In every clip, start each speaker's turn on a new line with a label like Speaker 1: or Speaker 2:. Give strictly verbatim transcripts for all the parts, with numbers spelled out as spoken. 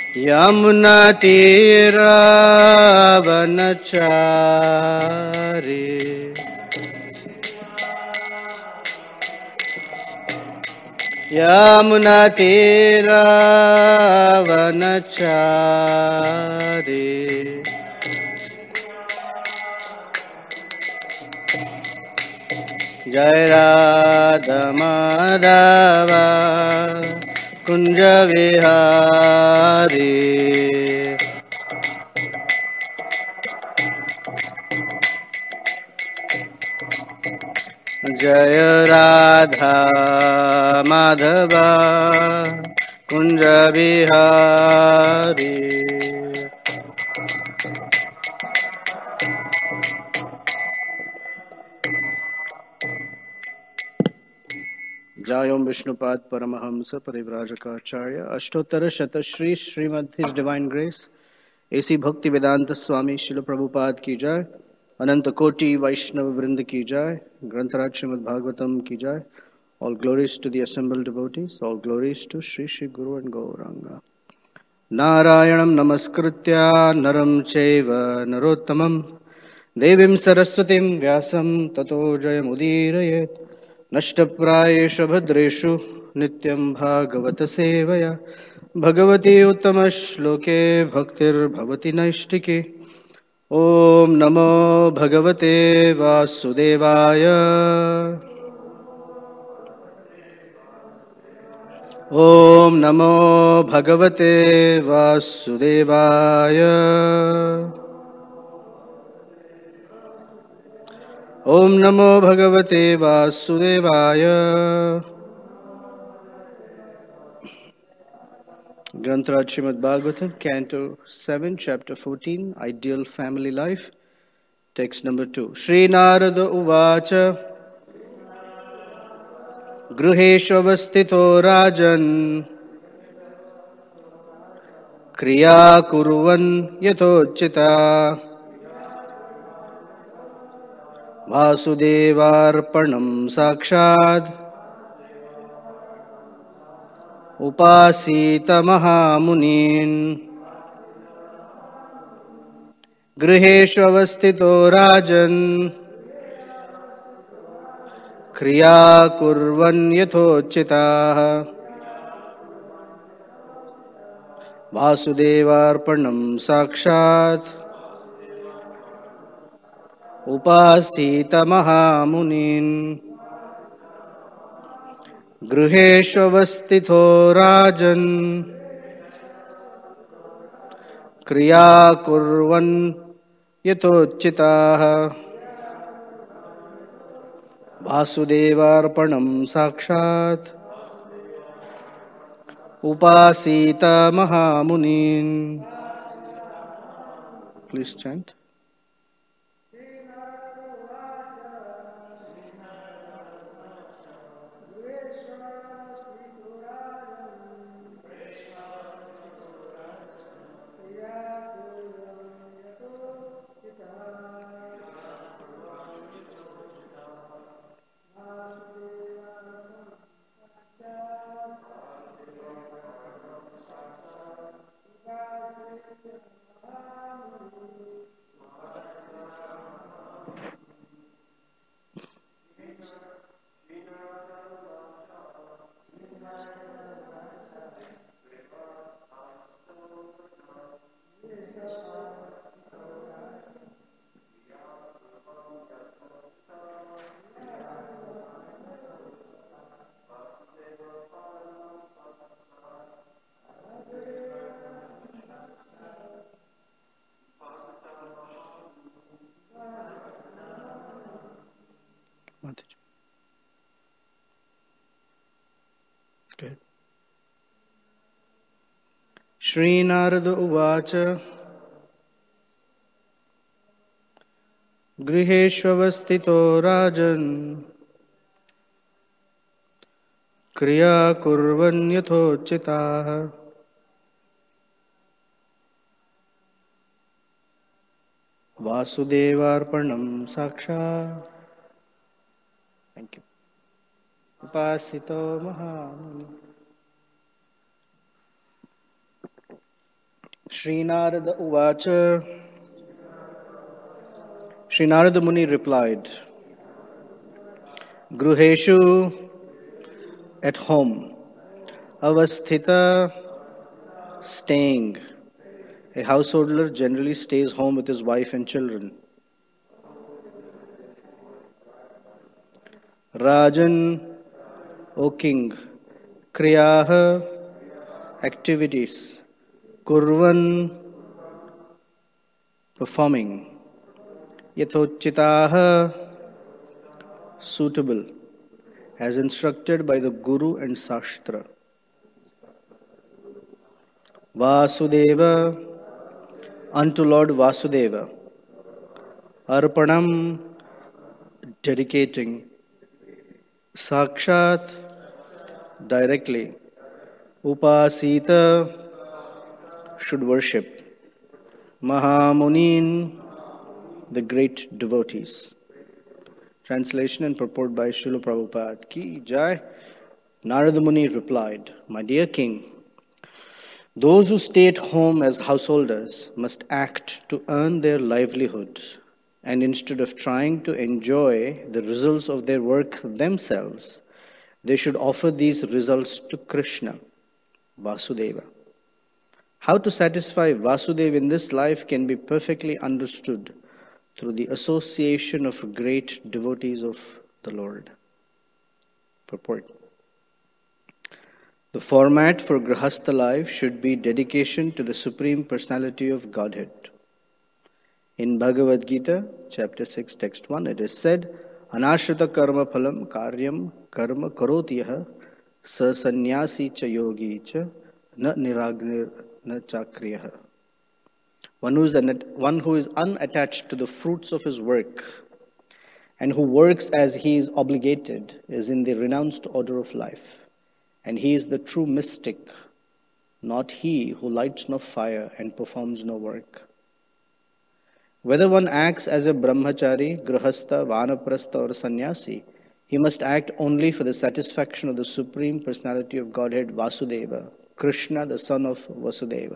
Speaker 1: यमुनातीरावनचारि यमुनातीरावनचारि जय राधा माधव कुंज विहारी जय राधा माधव कुंज विहारी जय ओम विष्णुपाद परमहंस परिव्राजकाचार्य अष्टोत्तर शतश्री Shrimad his divine grace A C Bhakti Vedanta स्वामी शिल प्रभुपाद की जय। अनंत कोटि वैष्णव वृंद की जय। ग्रंथराज श्रीमद् भागवतम की जय। All glories to the assembled devotees. All glories to Sri Sri Guru and Gauranga. Narayanam namaskritya naram chaiva narottamam devim saraswatim vyasam tato jayamudirayet. नष्टप्रायेषु भद्रेषु नित्यं भागवत सेवया भगवती उत्तम श्लोके भक्तिर्भवति नैष्टिके। ओम नमो भगवते वासुदेवाय ओम नमो भगवते वासुदेवाय ओम नमो भगवते वासुदेवाय। ग्रंथराज Shrimad Bhagavatam canto seven chapter fourteen ideal family life text number two. Shri Narada उवाच गृहेष्वस्थितो राजन् क्रिया कुर्वन् यथोचिता वासुदेवार्पणं साक्षात् उपासीत महामुनीन्। गृहेष्वस्थितो राजन् क्रिया कुर्वन् यथोचिताः वासुदेवार्पणं साक्षात् उपासीत महामुनीन्। गृहेष्वस्थितो राजन् क्रिया कुर्वन् यथोचिताः वासुदेवार्पणं साक्षात् उपासीत महामुनीन्। Please chant. श्रीनारद उवाच गृहेष्वस्थितो राजन् क्रिया कुर्वन् यथोचिताः वासुदेवार्पणं साक्षात् थैंक यू उपासितो महामुनि। Shri Narada Uvacha. Shri Narada Muni replied, Gruheshu, at home, Avasthita, staying. A householder generally stays home with his wife and children. Rajan, O king, Kriyaha, activities, Kurvan, performing, Yathochitaha, suitable, as instructed by the Guru and Shastra. Vasudeva, unto Lord Vasudeva. Arpanam, dedicating. Sakshat, directly. Upasita, should worship. Mahamunin, the great devotees. Translation and purport by Srila Prabhupada Ki Jai. Narada Muni replied, My dear king, those who stay at home as householders must act to earn their livelihood, and instead of trying to enjoy the results of their work themselves, they should offer these results to Krishna, Vasudeva. How to satisfy Vasudeva in this life can be perfectly understood through the association of great devotees of the Lord. Purport. The format for Grahastha life should be dedication to the Supreme Personality of Godhead. In Bhagavad Gita, chapter six, text one, it is said, Anashrita karma phalam karyam karma karotiyaha sa sannyasi cha yogi cha na niragnir na chakriyaha. One who, is an, one who is unattached to the fruits of his work and who works as he is obligated is in the renounced order of life. And he is the true mystic, not he who lights no fire and performs no work. Whether one acts as a brahmachari, grahastha, vanaprastha or sannyasi, he must act only for the satisfaction of the Supreme Personality of Godhead, Vasudeva, Krishna, the son of Vasudeva.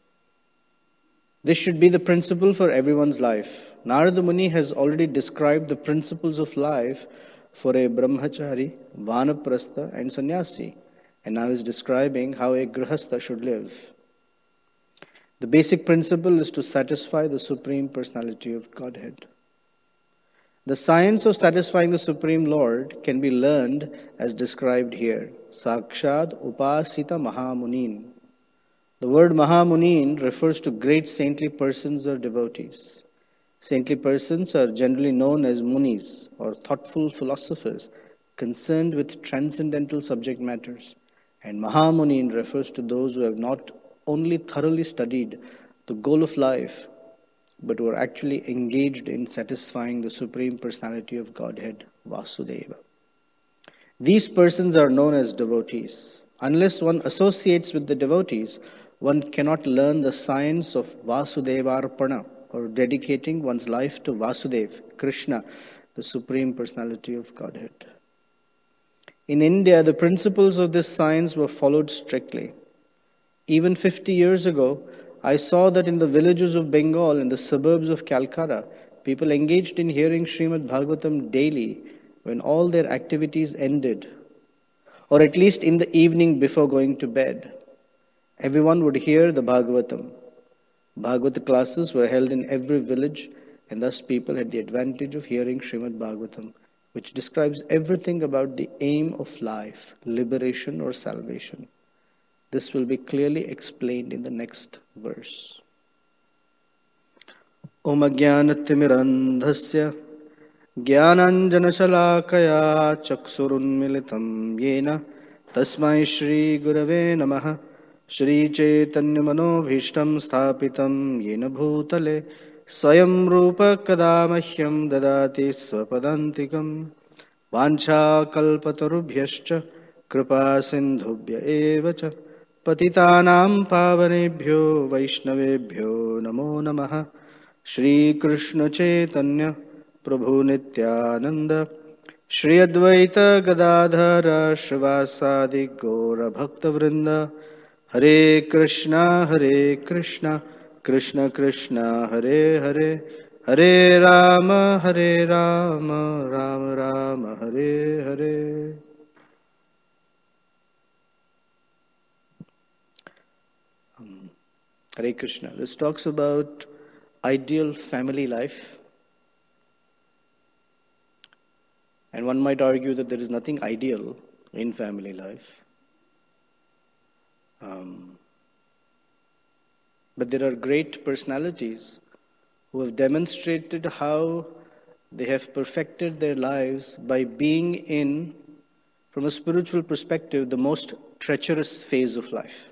Speaker 1: This should be the principle for everyone's life. Narada Muni has already described the principles of life for a brahmachari, vanaprastha and sannyasi, and now is describing how a grahastha should live. The basic principle is to satisfy the Supreme Personality of Godhead. The science of satisfying the Supreme Lord can be learned as described here. Sakshat Upasita Mahamunin. The word Mahamunin refers to great saintly persons or devotees. Saintly persons are generally known as munis or thoughtful philosophers concerned with transcendental subject matters. And Mahamunin refers to those who have not only thoroughly studied the goal of life, but who are actually engaged in satisfying the Supreme Personality of Godhead, Vasudeva. These persons are known as devotees. Unless one associates with the devotees, one cannot learn the science of Vasudevarpana, or dedicating one's life to Vasudeva, Krishna, the Supreme Personality of Godhead. In India, the principles of this science were followed strictly. Even fifty years ago, I saw that in the villages of Bengal and the suburbs of Calcutta, people engaged in hearing Srimad Bhagavatam daily when all their activities ended, or at least in the evening before going to bed. Everyone would hear the Bhagavatam. Bhagavata classes were held in every village, and thus people had the advantage of hearing Srimad Bhagavatam, which describes everything about the aim of life, liberation or salvation. This will be clearly explained in the next verse. Om Ajnanatirmirandhasya Jnananjanashalakaya Chaksurunmilitam Yena Tasmai Shri Gurave Namaha Shri Chaitanya Manobhishtam Sthapitam Yena Bhutale Swayam Rupa Kadamahyam Dadati Swapadantikam Vancha Kalpatarubhyascha Kripa Sindhubhya Evacha Patitanam Pavanebhyo Vaishnavebhyo Namo Namaha Shri Krishna Chaitanya Prabhu Nityananda Shri Advaita Gadadhara Shrivasadi Gaura Bhakta Vrinda Hare Krishna, Hare Krishna, Krishna Krishna, Hare Hare, Hare Rama, Hare Rama, Rama Rama, Hare Hare. Um, Hare Krishna. This talks about ideal family life. And one might argue that there is nothing ideal in family life. Um, but there are great personalities who have demonstrated how they have perfected their lives by being in, from a spiritual perspective, the most treacherous phase of life.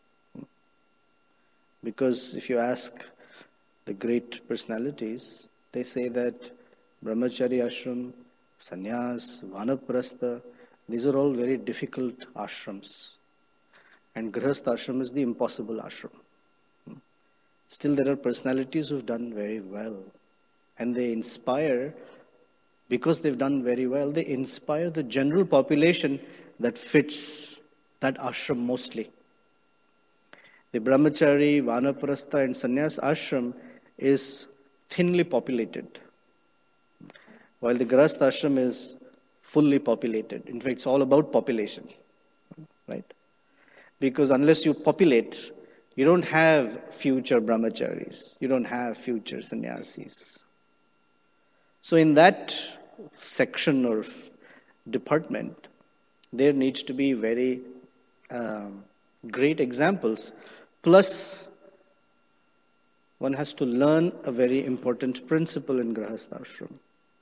Speaker 1: Because if you ask the great personalities, they say that Brahmachari ashram, sannyas, vanaprastha, these are all very difficult ashrams. And grihastha ashram is the impossible ashram. Still, there are personalities who've done very well. And they inspire, because they've done very well, they inspire the general population that fits that ashram mostly. The Brahmachari, Vanaprastha and Sannyas ashram is thinly populated, while the Grihastha ashram is fully populated. In fact, it's all about population, right? Because unless you populate, you don't have future brahmacharis, you don't have future sannyasis. So in that section or department, there needs to be very um, great examples. Plus, one has to learn a very important principle in Grihastha ashram.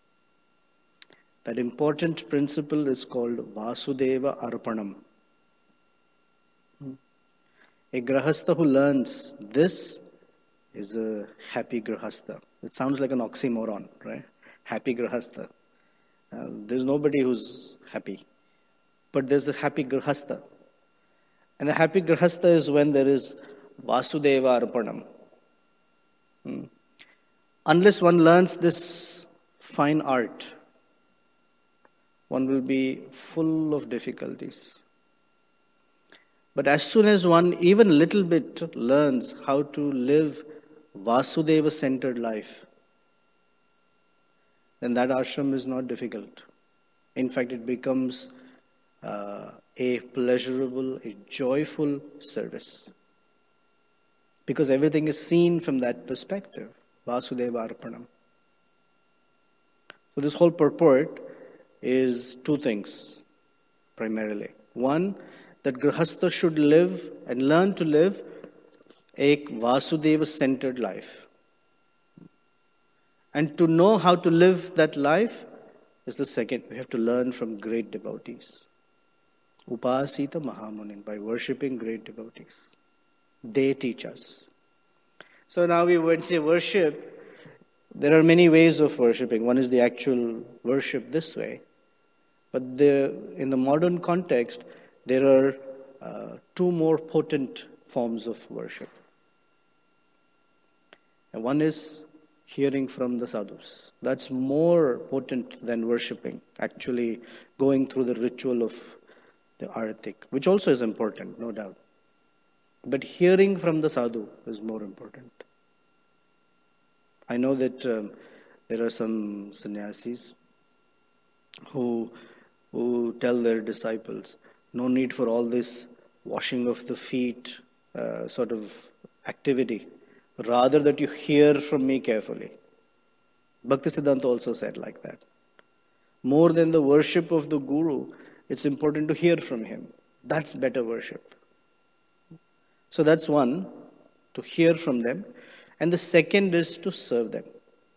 Speaker 1: That important principle is called Vasudeva Arpanam. A Grihastha who learns this is a happy Grihastha. It sounds like an oxymoron, right? Happy Grihastha. Uh, there's nobody who's happy. But there's a happy Grihastha. And the happy Grihastha is when there is Vasudeva Arpanam. Hmm. Unless one learns this fine art, one will be full of difficulties. But as soon as one even little bit learns how to live Vasudeva-centered life, then that ashram is not difficult. In fact, it becomes uh, a pleasurable, a joyful service. Because everything is seen from that perspective, Vasudeva Arpanam. So this whole purport is two things, primarily. One, that Grihastha should live and learn to live a Vasudeva-centered life. And to know how to live that life is the second. We have to learn from great devotees. Upasita Mahamunin, by worshipping great devotees. They teach us. So now we would say worship. There are many ways of worshipping. One is the actual worship this way. But the, in the modern context, there are uh, two more potent forms of worship. And one is hearing from the sadhus. That's more potent than worshipping, actually going through the ritual of the aratik, which also is important, no doubt. But hearing from the sadhu is more important. I know that um, there are some sannyasis who, who tell their disciples, no need for all this washing of the feet uh, sort of activity. Rather that you hear from me carefully. Bhaktisiddhanta also said like that. More than the worship of the Guru, it's important to hear from him. That's better worship. So that's one, to hear from them. And the second is to serve them.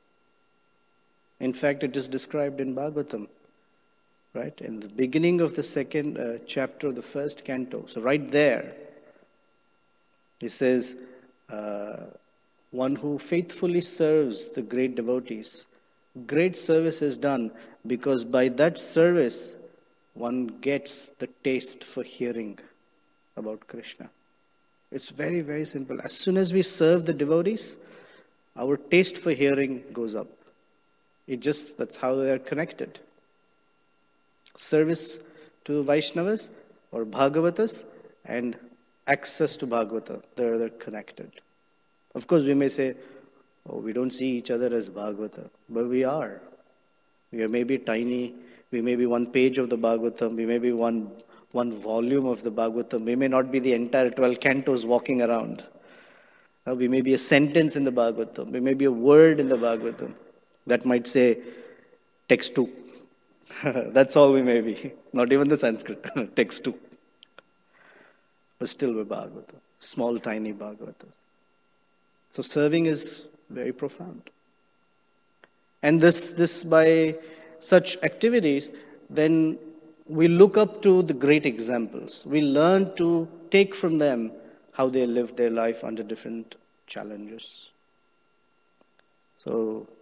Speaker 1: In fact, it is described in Bhagavatam. Right? In the beginning of the second uh, chapter of the first canto. So right there, he says, uh, one who faithfully serves the great devotees. Great service is done because by that service, one gets the taste for hearing about Krishna. It's very, very simple. As soon as we serve the devotees, our taste for hearing goes up. It just, that's how they are connected. Service to Vaishnavas or Bhagavatas and access to Bhagavata. They're, they're connected. Of course, we may say, oh, we don't see each other as Bhagavata, but we are. We are maybe tiny. We may be one page of the Bhagavatam. We may be one, one volume of the Bhagavatam. We may not be the entire twelve cantos walking around. Uh, we may be a sentence in the Bhagavatam. We may be a word in the Bhagavatam. That might say, text two. That's all we may be. Not even the Sanskrit. Text two. But still we're Bhagavata. Small, tiny Bhagavata. So serving is very profound. And this, this by such activities, then we look up to the great examples. We learn to take from them how they lived their life under different challenges. So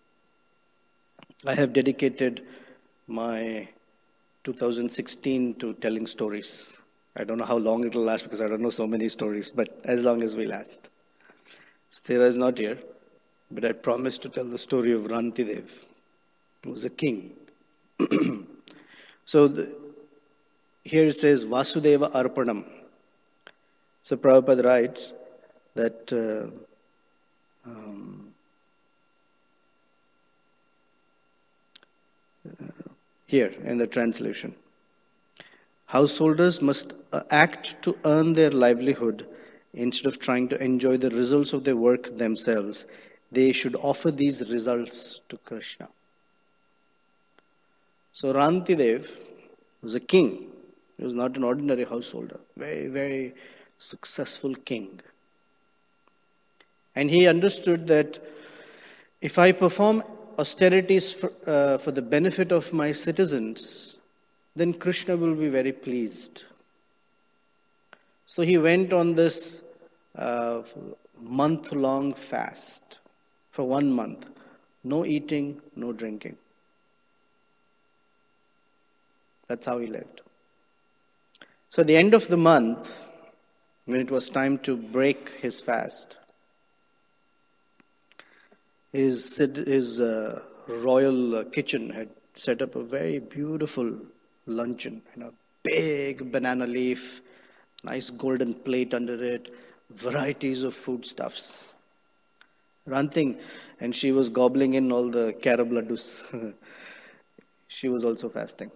Speaker 1: I have dedicated my two thousand sixteen to telling stories. I don't know how long it will last because I don't know so many stories, but as long as we last. Sthira is not here, but I promised to tell the story of Rantidev, who was a king. So the, here it says Vasudeva Arpanam. So Prabhupada writes that uh, um, uh, here in the translation, householders must uh, act to earn their livelihood instead of trying to enjoy the results of their work themselves. They should offer these results to Krishna. So Rantidev was a king. He was not an ordinary householder. Very, very successful king. And he understood that if I perform austerities for, uh, for the benefit of my citizens, then Krishna will be very pleased. So he went on this uh, month-long fast for one month. No eating, no drinking. That's how he lived. So at the end of the month, when it was time to break his fast, his, his uh, royal kitchen had set up a very beautiful luncheon, you know, big banana leaf, nice golden plate under it, varieties of foodstuffs. Ranting, and she was gobbling in all the carob laddus. She was also fasting.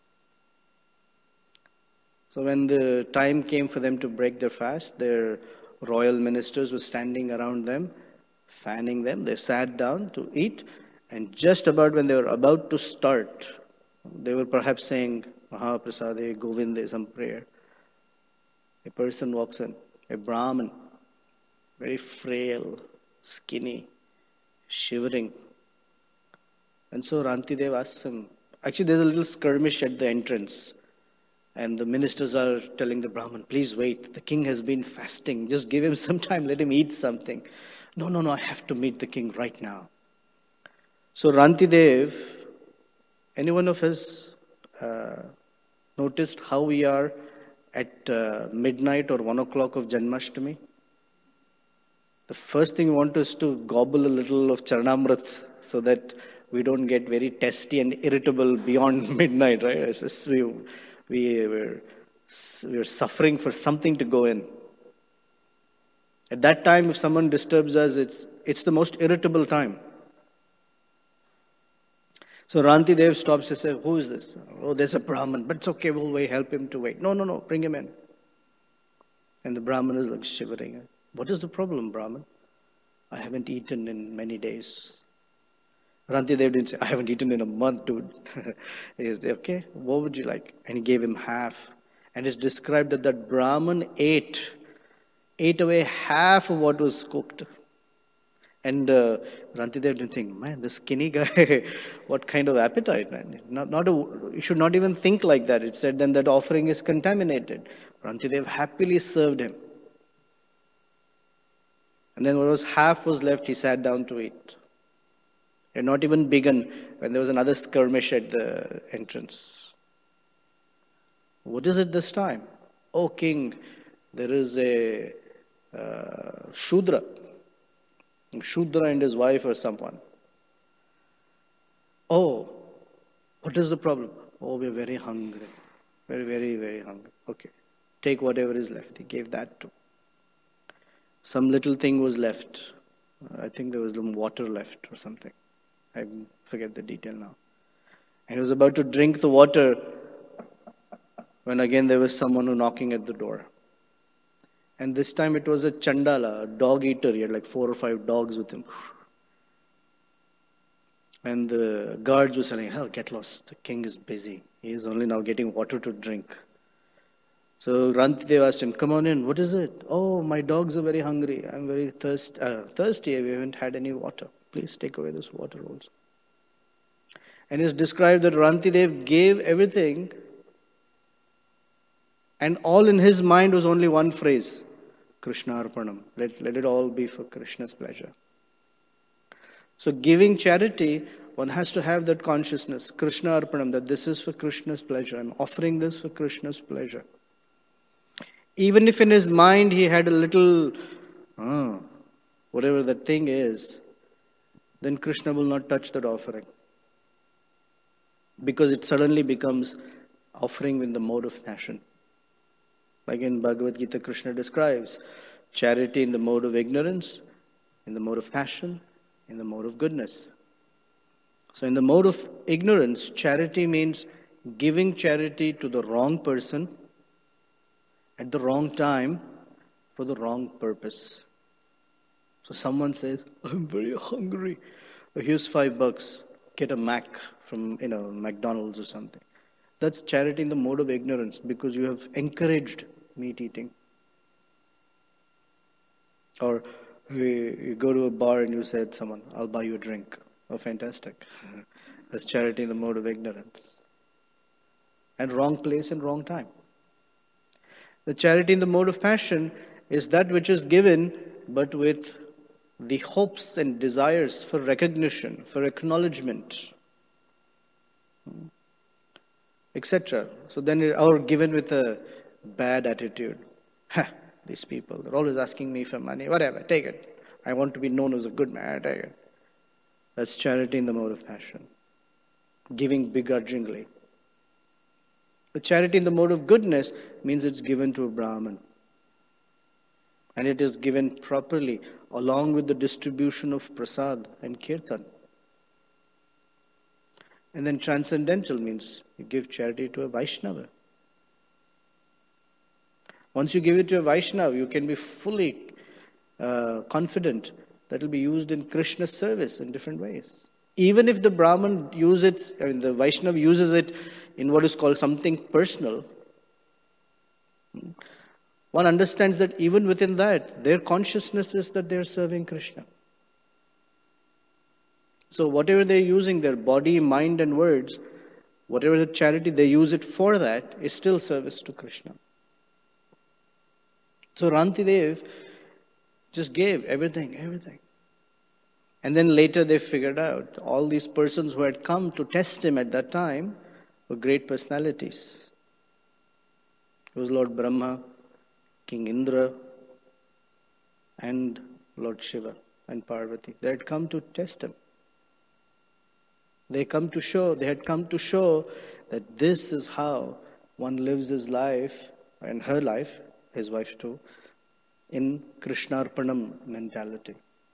Speaker 1: So when the time came for them to break their fast, their royal ministers were standing around them, fanning them. They sat down to eat, and just about when they were about to start, they were perhaps saying, Mahaprasade, Govinde, some prayer. A person walks in, a Brahmin, very frail, skinny, shivering. And so Rantidev asks him, actually there's a little skirmish at the entrance. And the ministers are telling the Brahmin, please wait, the king has been fasting. Just give him some time, let him eat something. No, no, no, I have to meet the king right now. So Rantidev, any one of us uh, noticed how we are at uh, midnight or one o'clock of Janmashtami? The first thing we want is to gobble a little of Charanamrit so that we don't get very testy and irritable beyond midnight, right? It's just we, we, we're, we're suffering for something to go in. At that time, if someone disturbs us, it's, it's the most irritable time. So Rantidev stops and says, who is this? Oh, there's a Brahmin, but it's okay, we'll wait, help him to wait. No, no, no, bring him in. And the Brahmin is like shivering. What is the problem, Brahmin? I haven't eaten in many days. Rantidev didn't say, I haven't eaten in a month, dude. He said, okay, what would you like? And he gave him half. And it's described that that Brahmin ate, ate away half of what was cooked. And uh, Rantidev didn't think, man, this skinny guy, what kind of appetite, man. Not, not a, you should not even think like that. It said then that offering is contaminated. Rantidev happily served him. And then what was half was left, he sat down to eat. He had not even begun when there was another skirmish at the entrance. What is it this time? Oh, king, there is a uh, Shudra. Shudra and his wife or someone. Oh, what is the problem? Oh, we're very hungry. Very, very, very hungry. Okay. Take whatever is left. He gave that too. Some little thing was left. I think there was some water left or something. I forget the detail now. And he was about to drink the water when again there was someone who knocking at the door. And this time it was a Chandala, a dog eater. He had like four or five dogs with him. And the guards were saying, "Oh, get lost. The king is busy. He is only now getting water to drink." So Rantidev asked him, "Come on in. What is it?" "Oh, my dogs are very hungry. I'm very thirst, uh, thirsty. We haven't had any water. Please take away this water also." And it's described that Rantidev gave everything, and all in his mind was only one phrase, Krishna Arpanam. Let, let it all be for Krishna's pleasure. So giving charity, one has to have that consciousness, Krishna Arpanam, that this is for Krishna's pleasure. I'm offering this for Krishna's pleasure. Even if in his mind he had a little, oh, whatever that thing is, then Krishna will not touch that offering. Because it suddenly becomes offering in the mode of passion. Like in Bhagavad Gita, Krishna describes charity in the mode of ignorance, in the mode of passion, in the mode of goodness. So in the mode of ignorance, charity means giving charity to the wrong person at the wrong time for the wrong purpose. So someone says, "I'm very hungry. Here's five bucks. Get a Mac from, you know, McDonald's or something." That's charity in the mode of ignorance because you have encouraged meat eating. Or you go to a bar and you said someone, "I'll buy you a drink." Oh, fantastic. That's charity in the mode of ignorance. And wrong place and wrong time. The charity in the mode of passion is that which is given but with the hopes and desires for recognition, for acknowledgement, et cetera. So then, or given with a bad attitude. Ha, these people, they're always asking me for money. Whatever, take it. I want to be known as a good man. Take it. That's charity in the mode of passion. Giving begrudgingly. The charity in the mode of goodness means it's given to a Brahmin. And it is given properly along with the distribution of prasad and kirtan. And then transcendental means you give charity to a Vaishnava. Once you give it to a Vaishnava, you can be fully uh, confident that it will be used in Krishna's service in different ways. Even if the Brahman uses it, I mean the Vaishnava uses it in what is called something personal, one understands that even within that, their consciousness is that they are serving Krishna. So whatever they're using, their body, mind and words, whatever the charity, they use it for that, is still service to Krishna. So Rantidev just gave everything, everything. And then later they figured out all these persons who had come to test him at that time were great personalities. It was Lord Brahma, King Indra, and Lord Shiva and Parvati. They had come to test him. They come to show, they had come to show that this is how one lives his life and her life, his wife too, in Krishnarpanam mentality.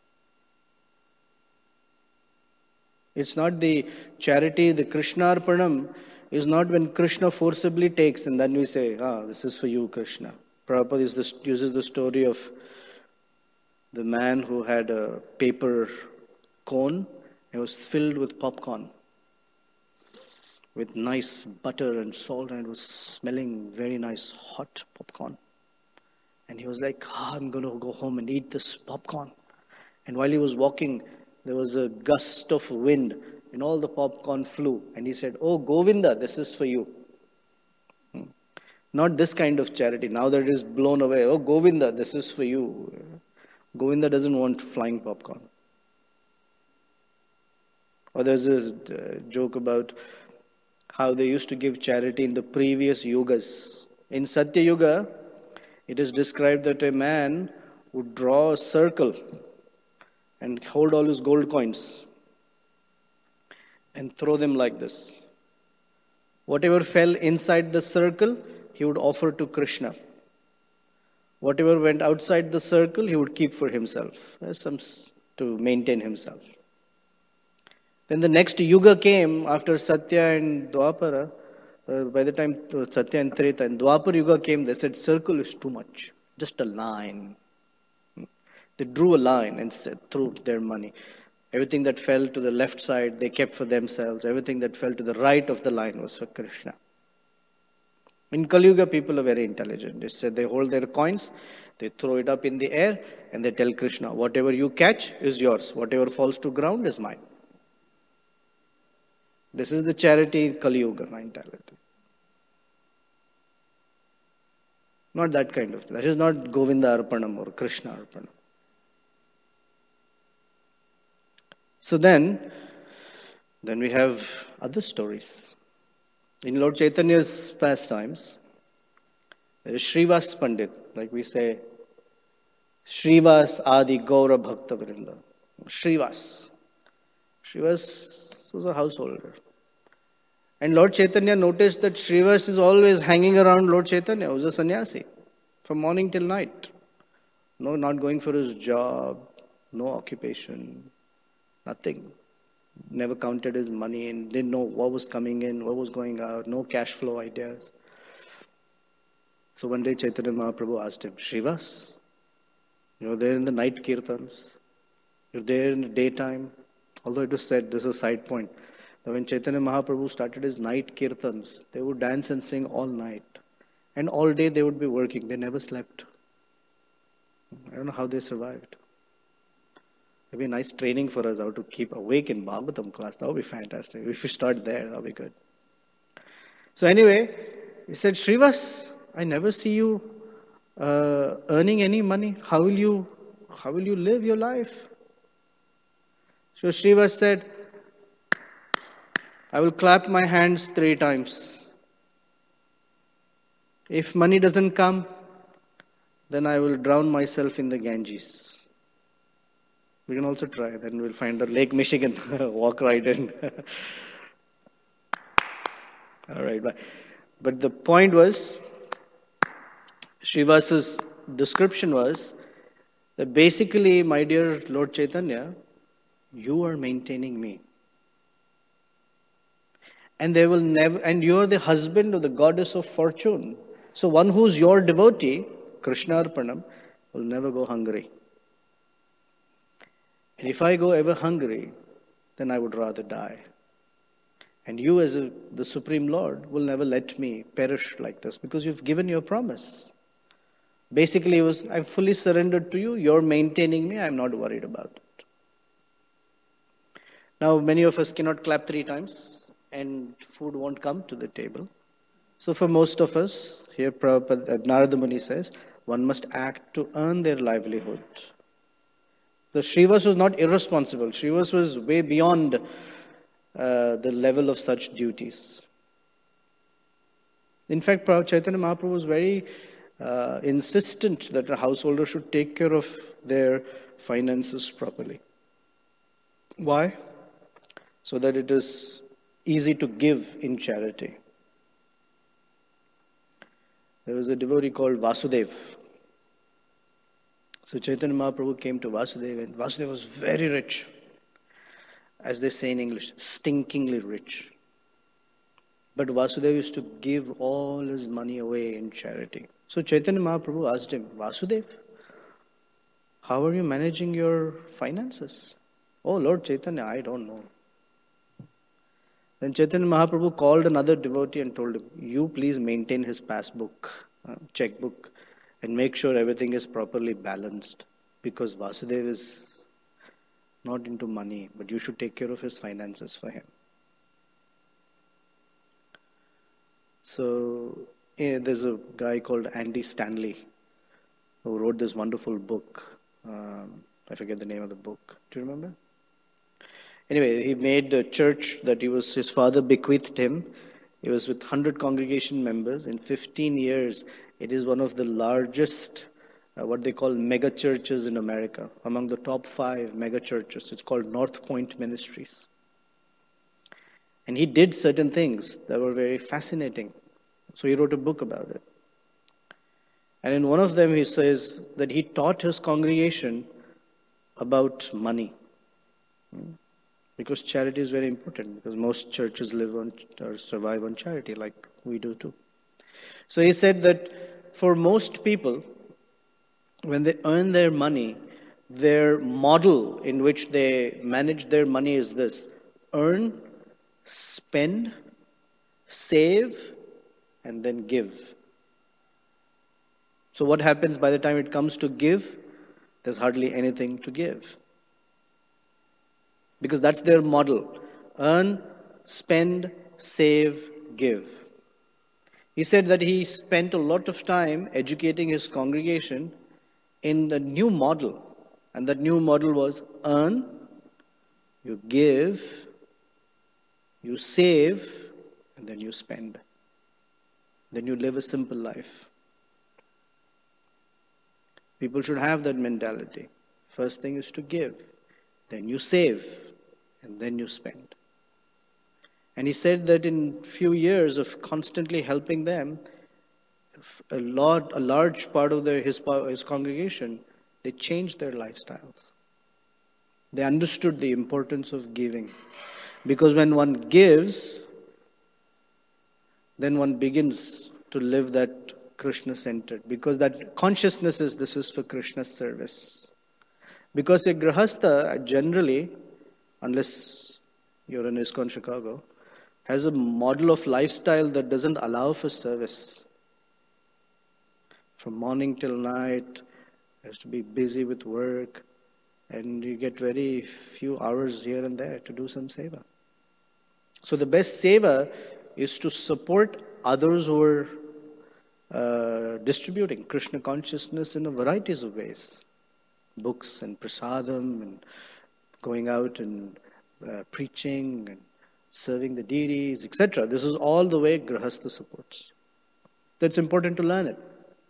Speaker 1: It's not the charity, the Krishnarpanam is not when Krishna forcibly takes and then we say, ah, this is for you, Krishna. Prabhupada is the, uses the story of the man who had a paper cone. It was filled with popcorn, with nice butter and salt, and it was smelling very nice hot popcorn. And he was like, oh, I'm going to go home and eat this popcorn. And while he was walking, there was a gust of wind, and all the popcorn flew. And he said, oh, Govinda, this is for you. Hmm. Not this kind of charity. Now that it is blown away, oh, Govinda, this is for you. Govinda doesn't want flying popcorn. Or there's a uh, joke about how they used to give charity in the previous yugas. In Satya Yuga, it is described that a man would draw a circle and hold all his gold coins and throw them like this. Whatever fell inside the circle, he would offer to Krishna. Whatever went outside the circle, he would keep for himself, uh, some to maintain himself. Then the next Yuga came after Satya and Dwapara. Uh, by the time Satya and Treta and Dwapar Yuga came, they said circle is too much, just a line. They drew a line and said, threw their money. Everything that fell to the left side, they kept for themselves. Everything that fell to the right of the line was for Krishna. In Kali Yuga, people are very intelligent. They said they hold their coins, they throw it up in the air, and they tell Krishna, whatever you catch is yours. Whatever falls to ground is mine. This is the charity Kali Yuga mentality. Not that kind of. That is not Govinda Arpanam or Krishna Arpanam. So then, then we have other stories. In Lord Chaitanya's pastimes, there is Srivas Pandit, like we say, Srivas Adi Gaura Bhakta Vrinda. Srivas. Srivas was a householder. And Lord Chaitanya noticed that Srivas is always hanging around Lord Chaitanya, who was a sannyasi, from morning till night. No, not going for his job, no occupation, nothing. Never counted his money and didn't know what was coming in, what was going out, no cash flow ideas. So one day Chaitanya Mahaprabhu asked him, Srivas, you're there in the night kirtans, you're there in the daytime. Although it was said, this is a side point, that when Chaitanya Mahaprabhu started his night kirtans, they would dance and sing all night. And all day they would be working. They never slept. I don't know how they survived. It'd be a nice training for us how to keep awake in Bhagavatam class. That would be fantastic. If we start there, that would be good. So anyway, he said, Srivas, I never see you uh, earning any money. How will you, how will you live your life? So Srivas said, I will clap my hands three times. If money doesn't come, then I will drown myself in the Ganges. We can also try. Then we'll find a Lake Michigan, walk right in. All right. But, but the point was, Srivas's description was that basically, my dear Lord Chaitanya, you are maintaining me. And they will never, and you are the husband of the goddess of fortune. So one who's your devotee, Krishna Arpanam, will never go hungry. And if I go ever hungry, then I would rather die. And you as a, the Supreme Lord will never let me perish like this because you've given your promise. Basically, it was, I'm fully surrendered to you. You're maintaining me. I'm not worried about it. Now, many of us cannot clap three times and food won't come to the table. So for most of us, here Prabhupada, Narada Muni says, one must act to earn their livelihood. The Srivas was not irresponsible. Srivas was way beyond uh, the level of such duties. In fact, Chaitanya Mahaprabhu was very uh, insistent that a householder should take care of their finances properly. Why? So that it is easy to give in charity. There was a devotee called Vasudeva. So Chaitanya Mahaprabhu came to Vasudeva, and Vasudeva was very rich. As they say in English, stinkingly rich. But Vasudeva used to give all his money away in charity. So Chaitanya Mahaprabhu asked him, Vasudeva, how are you managing your finances? Oh, Lord Chaitanya, I don't know. Then Chaitanya Mahaprabhu called another devotee and told him, you please maintain his passbook, uh, checkbook, and make sure everything is properly balanced. Because Vasudeva is not into money, but you should take care of his finances for him. So yeah, there's a guy called Andy Stanley who wrote this wonderful book. Um, I forget the name of the book. Do you remember? Anyway, he made a church that he was his father bequeathed him. It was with one hundred congregation members. In fifteen years, it is one of the largest, uh, what they call mega churches in America. Among the top five mega churches. It's called North Point Ministries. And he did certain things that were very fascinating. So he wrote a book about it. And in one of them, he says that he taught his congregation about money. Because charity is very important, because most churches live on or survive on charity, like we do too. So he said that for most people, when they earn their money, their model in which they manage their money is this: earn, spend, save, and then give. So what happens by the time it comes to give? There's hardly anything to give. Because that's their model. Earn, spend, save, give. He said that he spent a lot of time educating his congregation in the new model. And that new model was earn, you give, you save, and then you spend. Then you live a simple life. People should have that mentality. First thing is to give. Then you save. And then you spend. And he said that in few years of constantly helping them, a lot, a large part of their, his, his congregation, they changed their lifestyles. They understood the importance of giving. Because when one gives, then one begins to live that Krishna-centered. Because that consciousness is, this is for Krishna's service. Because a grahastha generally, unless you're in ISKCON Chicago, has a model of lifestyle that doesn't allow for service. From morning till night, has to be busy with work, and you get very few hours here and there to do some seva. So the best seva is to support others who are uh, distributing Krishna consciousness in a varieties of ways. Books and prasadam and going out and uh, preaching and serving the deities, et cetera. This is all the way Grahastha supports. That's important to learn it.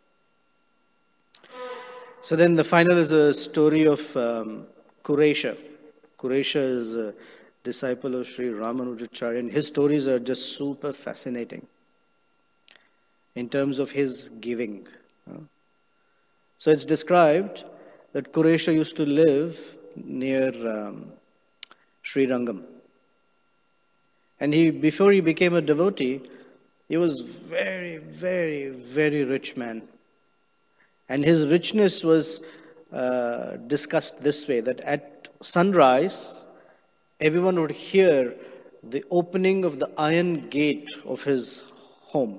Speaker 1: So then the final is a story of um, Kuresha. Kuresha is a disciple of Sri Ramanujacharya, and his stories are just super fascinating in terms of his giving. So it's described that Kuresha used to live near um, Sri Rangam. And he, before he became a devotee, he was very, very, very rich man. And his richness was uh, discussed this way, that at sunrise, everyone would hear the opening of the iron gate of his home,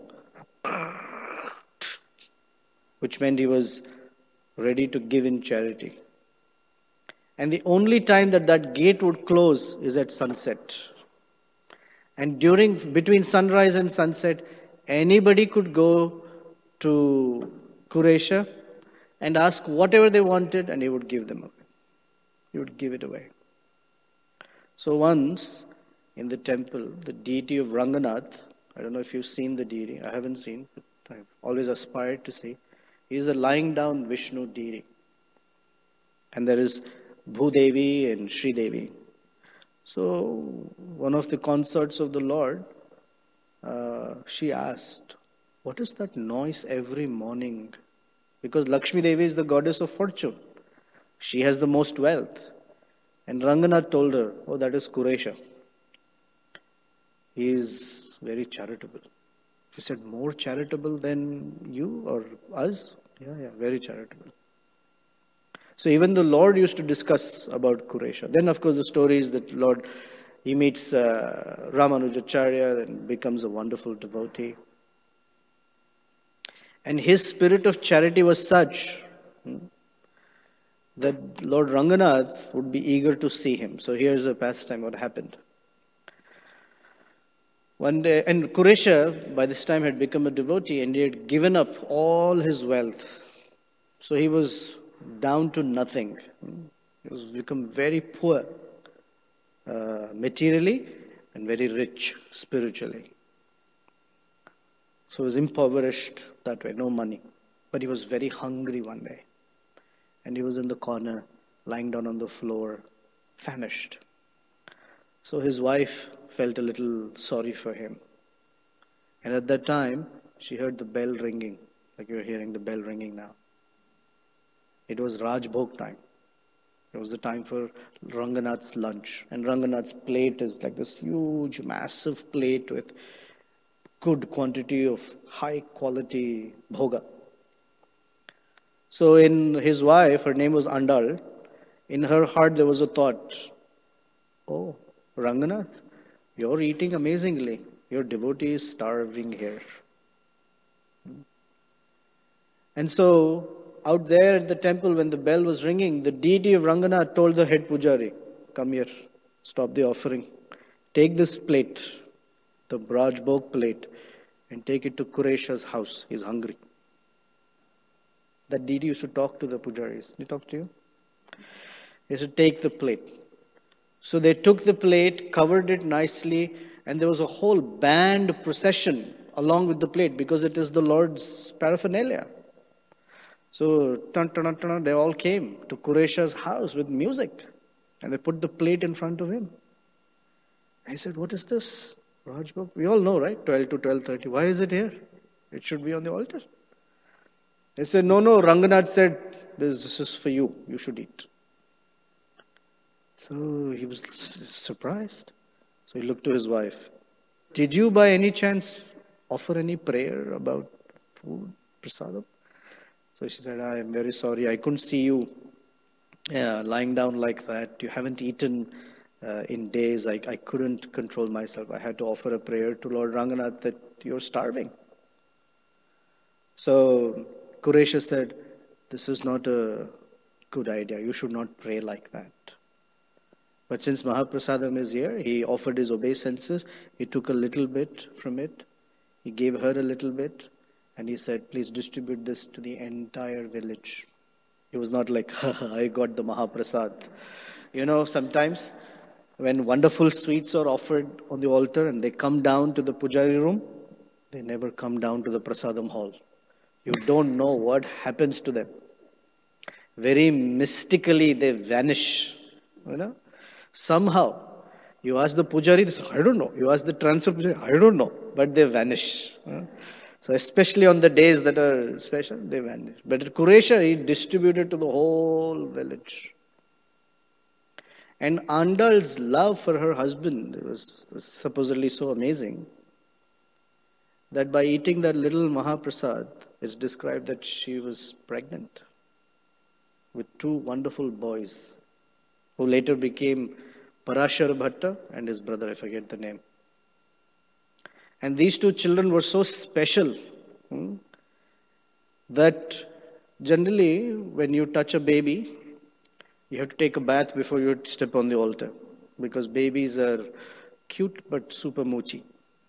Speaker 1: which meant he was ready to give in charity. And the only time that that gate would close is at sunset. And during, between sunrise and sunset, anybody could go to Kuresha and ask whatever they wanted, and he would give them away. He would give it away. So once, in the temple, the deity of Ranganath, I don't know if you've seen the deity, I haven't seen, but I've always aspired to see. He's a lying down Vishnu deity. And there is Bhudevi and Sri Devi. So, one of the consorts of the Lord, uh, she asked, what is that noise every morning? Because Lakshmi Devi is the goddess of fortune. She has the most wealth. And Ranganath told her, oh, that is Kuresha. He is very charitable. She said, more charitable than you or us? Yeah, yeah, very charitable. So even the Lord used to discuss about Kuresha. Then, of course, the story is that Lord, he meets uh, Ramanujacharya and becomes a wonderful devotee. And his spirit of charity was such hmm, that Lord Ranganath would be eager to see him. So here's a pastime what happened. One day, and Kuresha by this time had become a devotee and he had given up all his wealth. So he was down to nothing. He was become very poor uh, materially and very rich spiritually. So he was impoverished that way, no money. But he was very hungry one day. And he was in the corner, lying down on the floor, famished. So his wife felt a little sorry for him. And at that time, she heard the bell ringing. like you're hearing the bell ringing now. It was Raj Bhog time. It was the time for Ranganath's lunch. And Ranganath's plate is like this huge, massive plate with good quantity of high quality bhoga. So in his wife, her name was Andal, in her heart there was a thought, oh, Ranganath, you're eating amazingly. Your devotee is starving here. And so, out there at the temple, when the bell was ringing, the deity of Ranganath told the head pujari, come here, stop the offering. Take this plate, the Braj Bhog plate, and take it to Kuresha's house. He's hungry. That deity used to talk to the pujaris. Did he talk to you? He used to take the plate. So they took the plate, covered it nicely, and there was a whole band procession along with the plate because it is the Lord's paraphernalia. So dun, dun, dun, dun, they all came to Kuresha's house with music, and they put the plate in front of him. I said, what is this? Raj Bhog? We all know, right? twelve to twelve thirty. Why is it here? It should be on the altar. They said, no, no. Ranganath said, this, this is for you. You should eat. So he was surprised. So he looked to his wife. Did you by any chance offer any prayer about food, prasadam? So she said, I am very sorry. I couldn't see you uh, lying down like that. You haven't eaten uh, in days. I, I couldn't control myself. I had to offer a prayer to Lord Ranganath that you're starving. So Kuresha said, this is not a good idea. You should not pray like that. But since Mahaprasadam is here, he offered his obeisances. He took a little bit from it. He gave her a little bit. And he said, please distribute this to the entire village. He was not like, I got the Mahaprasad. You know, sometimes when wonderful sweets are offered on the altar and they come down to the pujari room, they never come down to the prasadam hall. You don't know what happens to them. Very mystically, they vanish. You know? Somehow, you ask the pujari, they say, I don't know. You ask the transfer pujari, I don't know. But they vanish. So especially on the days that are special, they vanish. But at Kuresha, he distributed to the whole village. And Andal's love for her husband was, was supposedly so amazing that by eating that little Mahaprasad, it's described that she was pregnant with two wonderful boys who later became Parashar Bhatta and his brother, I forget the name. And these two children were so special hmm, that generally when you touch a baby, you have to take a bath before you step on the altar because babies are cute but super moochy.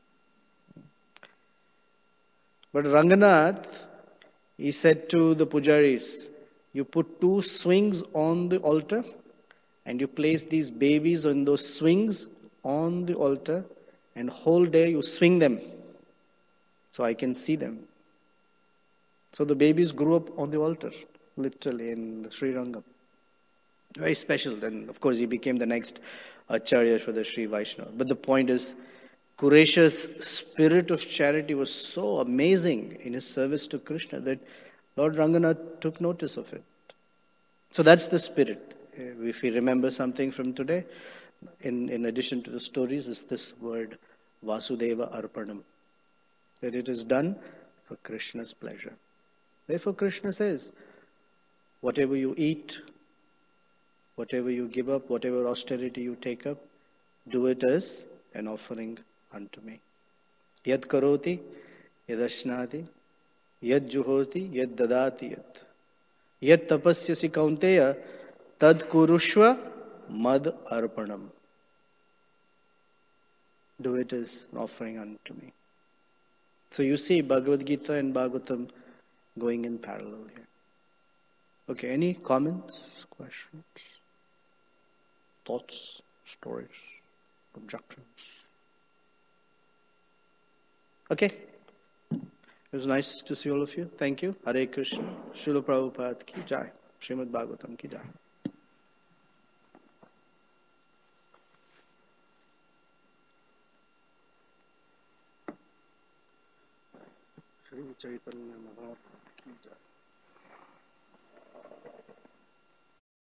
Speaker 1: But Ranganath, he said to the pujaris, you put two swings on the altar and you place these babies on those swings on the altar and whole day you swing them so I can see them. So the babies grew up on the altar, literally in Sri Rangam. Very special. Then, of course, he became the next Acharya for the Sri Vaishnava. But the point is, Kuresha's spirit of charity was so amazing in his service to Krishna that Lord Ranganath took notice of it. So that's the spirit. If we remember something from today, in, in addition to the stories, is this word Vasudeva Arpanam. That it is done for Krishna's pleasure. Therefore Krishna says, whatever you eat, whatever you give up, whatever austerity you take up, do it as an offering unto me. Yad karoti, yad ashnati, yad juhoti, yad dadati yad. Yad tapasyasi kaunteya, tad kurushva mad arpanam. Do it as an offering unto me. So you see Bhagavad Gita and Bhagavatam going in parallel here. Okay, any comments, questions, thoughts, stories, objections? Okay. It was nice to see all of you. Thank you. Hare Krishna. Srila Prabhupada ki jai. Srimad Bhagavatam ki jai. Shri Chaitanya Mahaprabhu. की जय।